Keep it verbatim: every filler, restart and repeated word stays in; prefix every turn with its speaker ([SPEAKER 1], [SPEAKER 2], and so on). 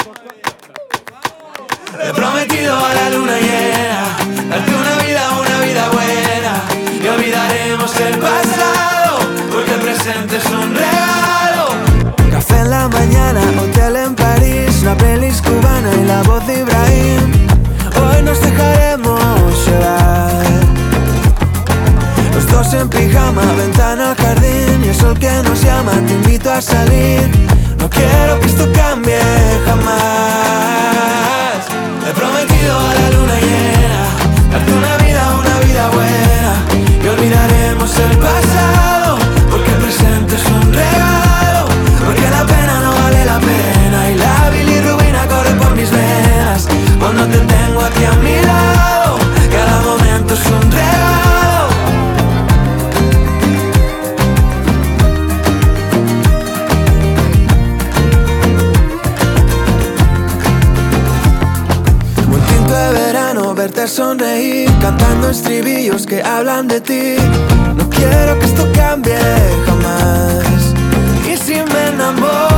[SPEAKER 1] He prometido a la luna llena darte una vida, una vida buena, y olvidaremos el pasado, porque el presente es un regalo.
[SPEAKER 2] Café en la mañana, hotel en París, la playlist cubana y la voz de Ibrahim. Hoy nos dejaremos llevar, los dos en pijama, ventana al jardín y el sol que nos llama, te invito a salir. No quiero que esto cambie jamás.
[SPEAKER 1] He prometido a la luna llena darte una vida, una vida buena, y olvidaremos el pasado, porque el presente es un regalo. Porque la pena no vale la pena y la bilirrubina corre por mis venas cuando te tengo aquí a mi lado. Cada momento es un regalo.
[SPEAKER 2] Un tinto de verano, verte sonreír, cantando estribillos que hablan de ti. No quiero que esto cambie jamás. Y si me enamoro